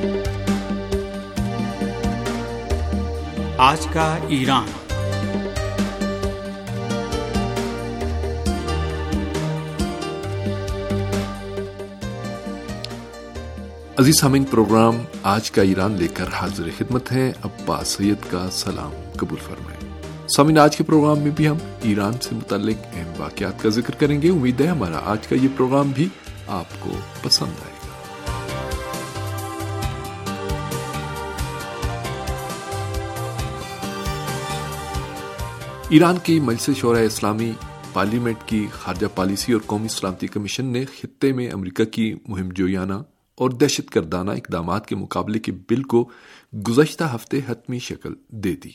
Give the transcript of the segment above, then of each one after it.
آج کا ایران۔ عزیز سامعین، پروگرام آج کا ایران لے کر حاضر خدمت ہیں۔ عباس سید کا سلام قبول فرمائیں۔ سامعین، آج کے پروگرام میں بھی ہم ایران سے متعلق اہم واقعات کا ذکر کریں گے۔ امید ہے ہمارا آج کا یہ پروگرام بھی آپ کو پسند آئے گا۔ ایران کی مجلس شورائے اسلامی پارلیمنٹ کی خارجہ پالیسی اور قومی سلامتی کمیشن نے خطے میں امریکہ کی مہم جویانہ اور دہشت گردانہ اقدامات کے مقابلے کے بل کو گزشتہ ہفتے حتمی شکل دے دی۔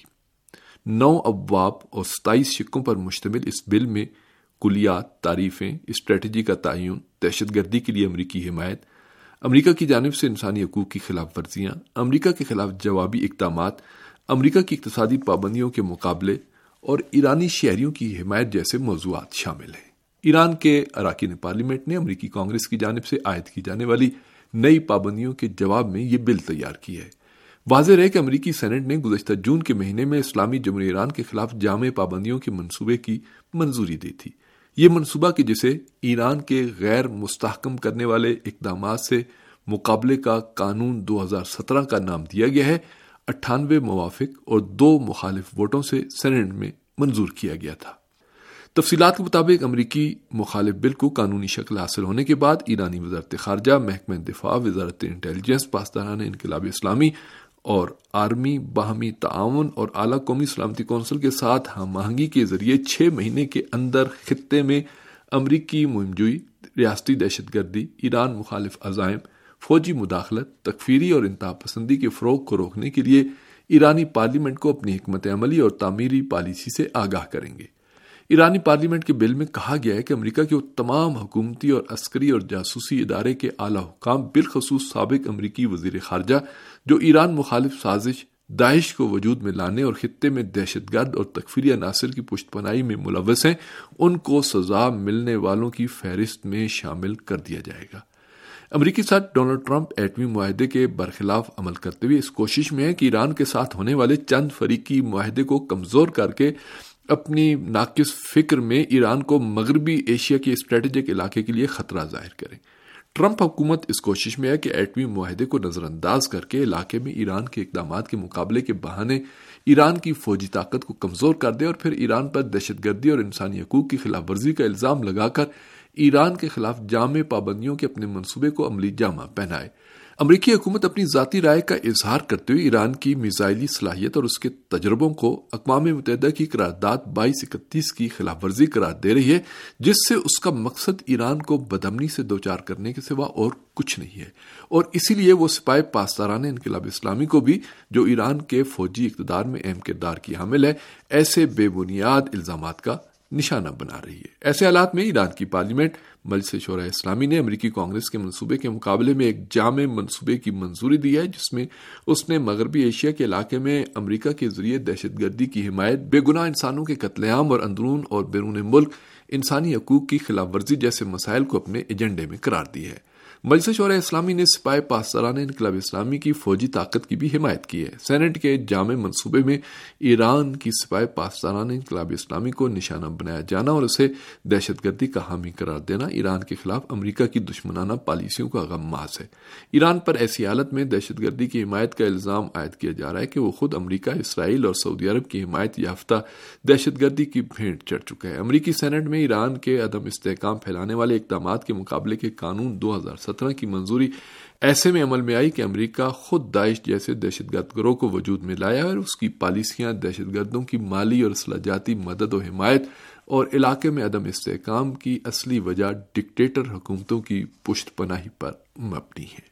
9 ابواب اور 27 شقوں پر مشتمل اس بل میں کلیات، تعریفیں، اسٹریٹجی کا تعین، دہشت گردی کے لیے امریکی حمایت، امریکہ کی جانب سے انسانی حقوق کی خلاف ورزیاں، امریکہ کے خلاف جوابی اقدامات، امریکہ کی اقتصادی پابندیوں کے مقابلے اور ایرانی شہریوں کی حمایت جیسے موضوعات شامل ہیں۔ ایران کے اراکین پارلیمنٹ نے امریکی کانگریس کی جانب سے عائد کی جانے والی نئی پابندیوں کے جواب میں یہ بل تیار کیا ہے۔ واضح رہے کہ امریکی سینٹ نے گزشتہ جون کے مہینے میں اسلامی جمہوریہ ایران کے خلاف جامع پابندیوں کے منصوبے کی منظوری دی تھی۔ یہ منصوبہ کہ جسے ایران کے غیر مستحکم کرنے والے اقدامات سے مقابلے کا قانون 2017 کا نام دیا گیا ہے، 98 موافق اور 2 مخالف ووٹوں سے سینٹ میں منظور کیا گیا تھا۔ تفصیلات کے مطابق امریکی مخالف بل کو قانونی شکل حاصل ہونے کے بعد ایرانی وزارت خارجہ، محکمہ دفاع، وزارت انٹیلیجنس، پاسداران انقلاب اسلامی اور آرمی باہمی تعاون اور اعلیٰ قومی سلامتی کونسل کے ساتھ ہم آہنگی کے ذریعے 6 مہینے کے اندر خطے میں امریکی مہم جوئی، ریاستی دہشت گردی، ایران مخالف عزائم، فوجی مداخلت، تکفیری اور انتہا پسندی کے فروغ کو روکنے کے لیے ایرانی پارلیمنٹ کو اپنی حکمت عملی اور تعمیری پالیسی سے آگاہ کریں گے۔ ایرانی پارلیمنٹ کے بل میں کہا گیا ہے کہ امریکہ کے وہ تمام حکومتی اور عسکری اور جاسوسی ادارے کے اعلیٰ حکام، بالخصوص سابق امریکی وزیر خارجہ، جو ایران مخالف سازش داعش کو وجود میں لانے اور خطے میں دہشت گرد اور تکفیری عناصر کی پشت پناہی میں ملوث ہیں، ان کو سزا ملنے والوں کی فہرست میں شامل کر دیا جائے گا۔ امریکی صدر ڈونلڈ ٹرمپ ایٹمی معاہدے کے برخلاف عمل کرتے ہوئے اس کوشش میں ہے کہ ایران کے ساتھ ہونے والے چند فریقی معاہدے کو کمزور کر کے اپنی ناقص فکر میں ایران کو مغربی ایشیا کے اسٹریٹجک علاقے کے لیے خطرہ ظاہر کریں۔ ٹرمپ حکومت اس کوشش میں ہے کہ ایٹمی معاہدے کو نظر انداز کر کے علاقے میں ایران کے اقدامات کے مقابلے کے بہانے ایران کی فوجی طاقت کو کمزور کر دے اور پھر ایران پر دہشت گردی اور انسانی حقوق کی خلاف ورزی کا الزام لگا کر ایران کے خلاف جامع پابندیوں کے اپنے منصوبے کو عملی جامہ پہنائے۔ امریکی حکومت اپنی ذاتی رائے کا اظہار کرتے ہوئے ایران کی میزائلی صلاحیت اور اس کے تجربوں کو اقوام متحدہ کی قرارداد 2231 کی خلاف ورزی قرار دے رہی ہے، جس سے اس کا مقصد ایران کو بدامنی سے دوچار کرنے کے سوا اور کچھ نہیں ہے، اور اسی لیے وہ سپاہ پاسداران انقلاب اسلامی کو بھی، جو ایران کے فوجی اقتدار میں اہم کردار کی حامل ہے، ایسے بے بنیاد الزامات کا نشانہ بنا رہی ہے۔ ایسے حالات میں ایران کی پارلیمنٹ مجلس شورائے اسلامی نے امریکی کانگریس کے منصوبے کے مقابلے میں ایک جامع منصوبے کی منظوری دی ہے، جس میں اس نے مغربی ایشیا کے علاقے میں امریکہ کے ذریعے دہشت گردی کی حمایت، بے گناہ انسانوں کے قتل عام اور اندرون اور بیرون ملک انسانی حقوق کی خلاف ورزی جیسے مسائل کو اپنے ایجنڈے میں قرار دی ہے۔ مجلس شورائے اسلامی نے سپاہ پاسداران انقلاب اسلامی کی فوجی طاقت کی بھی حمایت کی ہے۔ سینٹ کے جامع منصوبے میں ایران کی سپاہ پاسداران انقلاب اسلامی کو نشانہ بنایا جانا اور اسے دہشت گردی کا حامی قرار دینا ایران کے خلاف امریکہ کی دشمنانہ پالیسیوں کا غم محض ہے۔ ایران پر ایسی حالت میں دہشت گردی کی حمایت کا الزام عائد کیا جا رہا ہے کہ وہ خود امریکہ، اسرائیل اور سعودی عرب کی حمایت یافتہ دہشت گردی کی بھینٹ چڑھ چکا ہے۔ امریکی سینٹ میں ایران کے عدم استحکام پھیلانے والے اقدامات کے مقابلے کے قانون 2017 کی منظوری ایسے میں عمل میں آئی کہ امریکہ خود داعش جیسے دہشت گرد گروہ کو وجود میں لایا اور اس کی پالیسیاں دہشت گردوں کی مالی اور اصلاح جاتی مدد و حمایت اور علاقے میں عدم استحکام کی اصلی وجہ ڈکٹیٹر حکومتوں کی پشت پناہی پر مبنی ہے۔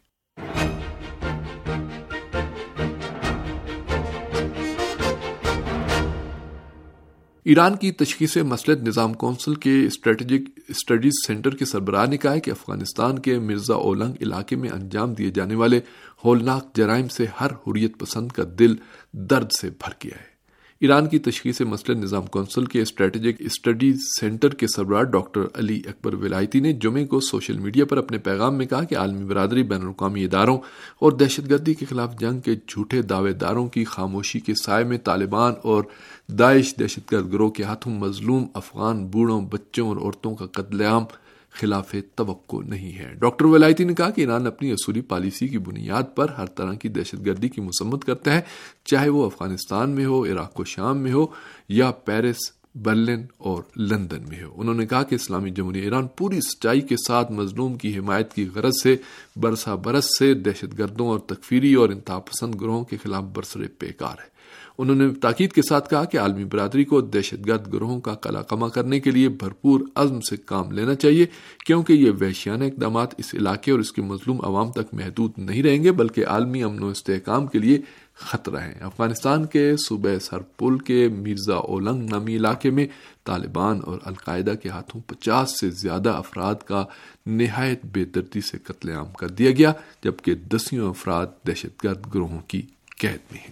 ایران کی تشخیص مسلط نظام کونسل کے اسٹریٹجک اسٹڈیز سینٹر کے سربراہ نے کہا ہے کہ افغانستان کے مرزا اولنگ علاقے میں انجام دیے جانے والے ہولناک جرائم سے ہر حریت پسند کا دل درد سے بھر گیا ہے۔ ایران کی تشخیص مسئلہ نظام کونسل کے اسٹریٹجک اسٹڈیز سینٹر کے سربراہ ڈاکٹر علی اکبر ولایتی نے جمعے کو سوشل میڈیا پر اپنے پیغام میں کہا کہ عالمی برادری بین الاقوامی اداروں اور دہشت گردی کے خلاف جنگ کے جھوٹے دعوے داروں کی خاموشی کے سائے میں طالبان اور داعش دہشت گرد گروہ کے ہاتھوں مظلوم افغان بوڑھوں، بچوں اور عورتوں کا قتل عام خلاف توقع نہیں ہے۔ ڈاکٹر ولایتی نے کہا کہ ایران اپنی اصولی پالیسی کی بنیاد پر ہر طرح کی دہشت گردی کی مذمت کرتا ہے، چاہے وہ افغانستان میں ہو، عراق و شام میں ہو یا پیرس، برلن اور لندن میں ہو۔ انہوں نے کہا کہ اسلامی جمہوریہ ایران پوری سچائی کے ساتھ مظلوم کی حمایت کی غرض سے برس سے دہشت گردوں اور تکفیری اور انتہا پسند گروہوں کے خلاف برسر پیکار ہے۔ انہوں نے تاکید کے ساتھ کہا کہ عالمی برادری کو دہشت گرد گروہوں کا قلع قمع کرنے کے لیے بھرپور عزم سے کام لینا چاہیے، کیونکہ یہ وحشیانہ اقدامات اس علاقے اور اس کے مظلوم عوام تک محدود نہیں رہیں گے بلکہ عالمی امن و استحکام کے لیے خطرہ ہیں۔ افغانستان کے صوبہ سرپل کے مرزا اولنگ نامی علاقے میں طالبان اور القاعدہ کے ہاتھوں 50 سے زیادہ افراد کا نہایت بے دردی سے قتل عام کر دیا گیا، جبکہ دسیوں افراد دہشت گرد گروہوں کی قید میں ہیں۔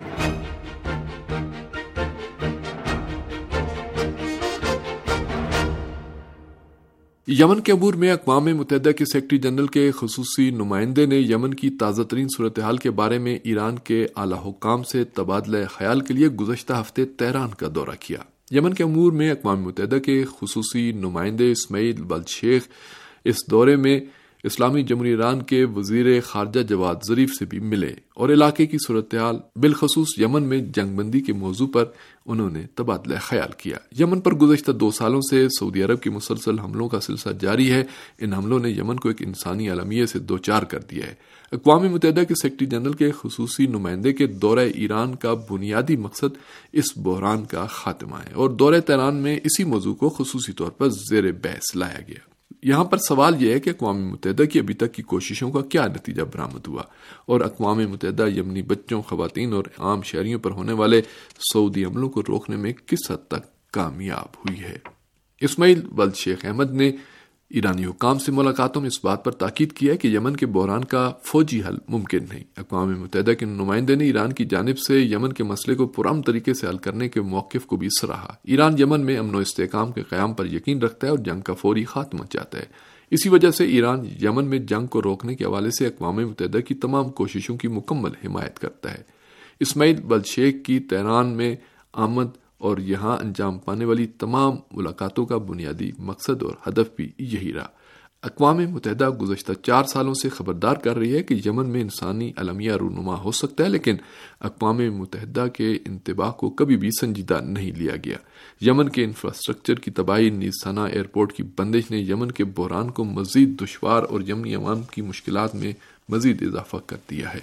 یمن کے امور میں اقوام متحدہ کے سیکرٹری جنرل کے خصوصی نمائندے نے یمن کی تازہ ترین صورتحال کے بارے میں ایران کے اعلیٰ حکام سے تبادلہ خیال کے لیے گزشتہ ہفتے تہران کا دورہ کیا۔ یمن کے امور میں اقوام متحدہ کے خصوصی نمائندے اسماعیل بلشیخ اس دورے میں اسلامی جمہوریہ ایران کے وزیر خارجہ جواد ظریف سے بھی ملے اور علاقے کی صورتحال بالخصوص یمن میں جنگ بندی کے موضوع پر انہوں نے تبادلہ خیال کیا۔ یمن پر گزشتہ 2 سالوں سے سعودی عرب کی مسلسل حملوں کا سلسلہ جاری ہے۔ ان حملوں نے یمن کو ایک انسانی المیہ سے دوچار کر دیا ہے۔ اقوام متحدہ کے سیکرٹری جنرل کے خصوصی نمائندے کے دورہ ایران کا بنیادی مقصد اس بحران کا خاتمہ ہے اور دورہ تہران میں اسی موضوع کو خصوصی طور پر زیر بحث لایا گیا۔ یہاں پر سوال یہ ہے کہ اقوام متحدہ کی ابھی تک کی کوششوں کا کیا نتیجہ برآمد ہوا اور اقوام متحدہ یمنی بچوں، خواتین اور عام شہریوں پر ہونے والے سعودی حملوں کو روکنے میں کس حد تک کامیاب ہوئی ہے۔ اسماعیل ولد شیخ احمد نے ایرانی حکام سے ملاقاتوں میں اس بات پر تاکید کیا ہے کہ یمن کے بحران کا فوجی حل ممکن نہیں۔ اقوام متحدہ کے نمائندے نے ایران کی جانب سے یمن کے مسئلے کو پرامن طریقے سے حل کرنے کے موقف کو بھی سراہا۔ ایران یمن میں امن و استحکام کے قیام پر یقین رکھتا ہے اور جنگ کا فوری خاتمہ چاہتا ہے۔ اسی وجہ سے ایران یمن میں جنگ کو روکنے کے حوالے سے اقوام متحدہ کی تمام کوششوں کی مکمل حمایت کرتا ہے۔ اسماعیل ولد شیخ کی تہران میں آمد اور یہاں انجام پانے والی تمام ملاقاتوں کا بنیادی مقصد اور ہدف بھی یہی رہا۔ اقوام متحدہ گزشتہ 4 سالوں سے خبردار کر رہی ہے کہ یمن میں انسانی المیہ رونما ہو سکتا ہے، لیکن اقوام متحدہ کے انتباہ کو کبھی بھی سنجیدہ نہیں لیا گیا۔ یمن کے انفراسٹرکچر کی تباہی، نیز صنعاء ایئرپورٹ کی بندش نے یمن کے بحران کو مزید دشوار اور یمنی عوام کی مشکلات میں مزید اضافہ کر دیا ہے۔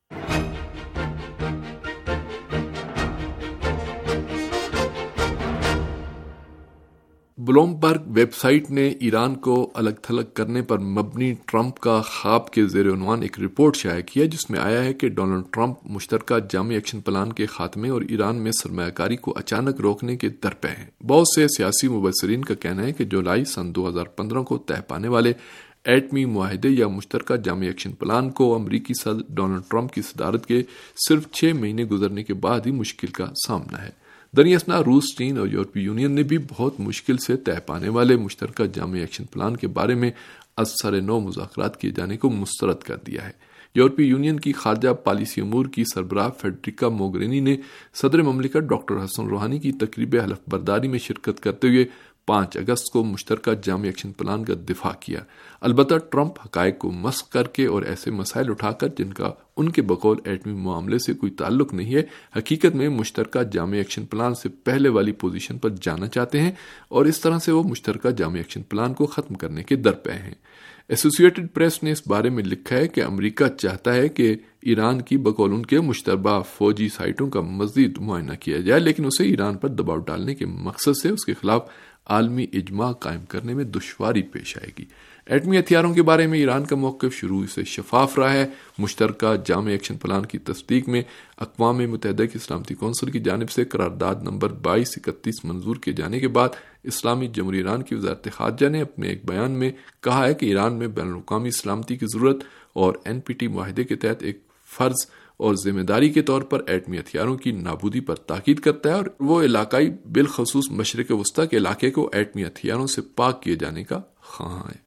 بلومبرگ ویب سائٹ نے ایران کو الگ تھلگ کرنے پر مبنی ٹرمپ کا خواب کے زیر عنوان ایک رپورٹ شائع کیا، جس میں آیا ہے کہ ڈونلڈ ٹرمپ مشترکہ جامع ایکشن پلان کے خاتمے اور ایران میں سرمایہ کاری کو اچانک روکنے کے درپے ہیں۔ بہت سے سیاسی مبصرین کا کہنا ہے کہ جولائی سن 2015 کو طے پانے والے ایٹمی معاہدے یا مشترکہ جامع ایکشن پلان کو امریکی صدر ڈونلڈ ٹرمپ کی صدارت کے صرف 6 مہینے گزرنے کے بعد ہی مشکل کا سامنا ہے۔ دریں اثنا روس، چین اور یورپی یونین نے بھی بہت مشکل سے طے پانے والے مشترکہ جامع ایکشن پلان کے بارے میں از سر نو مذاکرات کیے جانے کو مسترد کر دیا ہے۔ یورپی یونین کی خارجہ پالیسی امور کی سربراہ فیڈریکا موگرینی نے صدر مملکت ڈاکٹر حسن روحانی کی تقریب حلف برداری میں شرکت کرتے ہوئے 5 اگست کو مشترکہ جامع ایکشن پلان کا دفاع کیا۔ البتہ ٹرمپ حقائق کو مسخ کر کے اور ایسے مسائل اٹھا کر جن کا ان کے بقول ایٹمی معاملے سے کوئی تعلق نہیں ہے، حقیقت میں مشترکہ جامع ایکشن پلان سے پہلے والی پوزیشن پر جانا چاہتے ہیں اور اس طرح سے وہ مشترکہ جامع ایکشن پلان کو ختم کرنے کے درپے ہیں۔ ایسوسی ایٹڈ پریس نے اس بارے میں لکھا ہے کہ امریکہ چاہتا ہے کہ ایران کی بقول ان کے مشترکہ فوجی سائٹوں کا مزید معائنہ کیا جائے، لیکن اسے ایران پر دباؤ ڈالنے کے مقصد سے اس کے خلاف عالمی اجماع قائم کرنے میں دشواری پیش آئے گی۔ ایٹمی ہتھیاروں کے بارے میں ایران کا موقف شروع سے شفاف رہا ہے۔ مشترکہ جامع ایکشن پلان کی تصدیق میں اقوام متحدہ کی سلامتی کونسل کی جانب سے قرارداد نمبر 2231 منظور کیے جانے کے بعد اسلامی جمہوریہ ایران کی وزارت خارجہ نے اپنے ایک بیان میں کہا ہے کہ ایران میں بین الاقوامی سلامتی کی ضرورت اور NPT معاہدے کے تحت ایک فرض اور ذمہ داری کے طور پر ایٹمی ہتھیاروں کی نابودی پر تاکید کرتا ہے اور وہ علاقائی بالخصوص مشرق وسطی کے علاقے کو ایٹمی ہتھیاروں سے پاک کیے جانے کا خواہاں ہے۔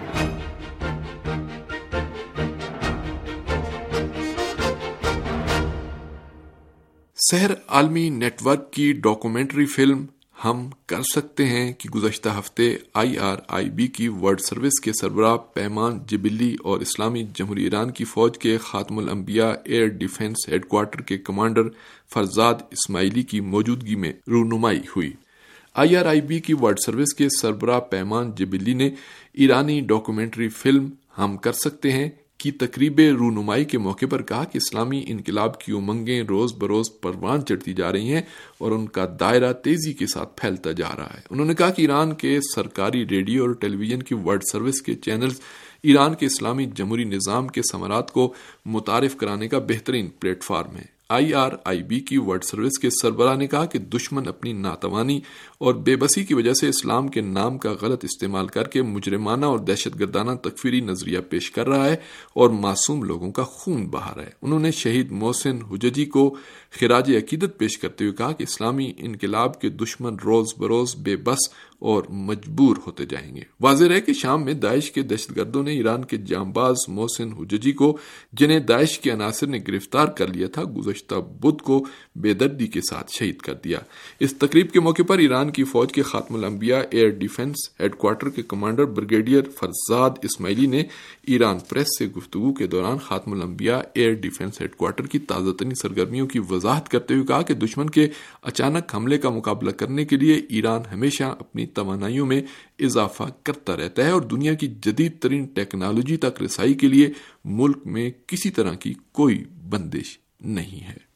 سحر عالمی نیٹ ورک کی ڈاکومنٹری فلم ہم کر سکتے ہیں کہ گزشتہ ہفتے IRIB کی ورلڈ سروس کے سربراہ پیمان جبلی اور اسلامی جمہوریہ ایران کی فوج کے خاتم الانبیاء ایئر ڈیفنس ہیڈ کوارٹر کے کمانڈر فرزاد اسماعیلی کی موجودگی میں رونمائی ہوئی۔ IRIB کی ورلڈ سروس کے سربراہ پیمان جبلی نے ایرانی ڈاکومنٹری فلم ہم کر سکتے ہیں کی تقریب رونمائی کے موقع پر کہا کہ اسلامی انقلاب کی امنگیں روز بروز پروان چڑھتی جا رہی ہیں اور ان کا دائرہ تیزی کے ساتھ پھیلتا جا رہا ہے۔ انہوں نے کہا کہ ایران کے سرکاری ریڈیو اور ٹیلی ویژن کی ورلڈ سروس کے چینلز ایران کے اسلامی جمہوری نظام کے ثمرات کو متعارف کرانے کا بہترین پلیٹ فارم ہے۔ IRIB کی ورلڈ سروس کے سربراہ نے کہا کہ دشمن اپنی ناتوانی اور بے بسی کی وجہ سے اسلام کے نام کا غلط استعمال کر کے مجرمانہ اور دہشت گردانہ تکفیری نظریہ پیش کر رہا ہے اور معصوم لوگوں کا خون بہا رہا ہے۔ انہوں نے شہید محسن حججی کو خراج عقیدت پیش کرتے ہوئے کہا کہ اسلامی انقلاب کے دشمن روز بروز بے بس اور مجبور ہوتے جائیں گے۔ واضح ہے کہ شام میں داعش کے دہشت گردوں نے ایران کے جانباز محسن حججی کو، جنہیں داعش کے عناصر نے گرفتار کر لیا تھا، گزشتہ بدھ کو بے دردی کے ساتھ شہید کر دیا۔ اس تقریب کے موقع پر ایران کی فوج کے خاتم الانبیاء ایئر ڈیفنس ہیڈ کوارٹر کے کمانڈر بریگیڈیئر فرزاد اسماعیلی نے ایران پریس سے گفتگو کے دوران خاتم الانبیاء ایئر ڈیفنس ہیڈ کوارٹر کی تازہ ترین سرگرمیوں کی وضاحت کرتے ہوئے کہا کہ دشمن کے اچانک حملے کا مقابلہ کرنے کے لیے ایران ہمیشہ اپنی توانائیوں میں اضافہ کرتا رہتا ہے اور دنیا کی جدید ترین ٹیکنالوجی تک رسائی کے لیے ملک میں کسی طرح کی کوئی بندش نہیں ہے۔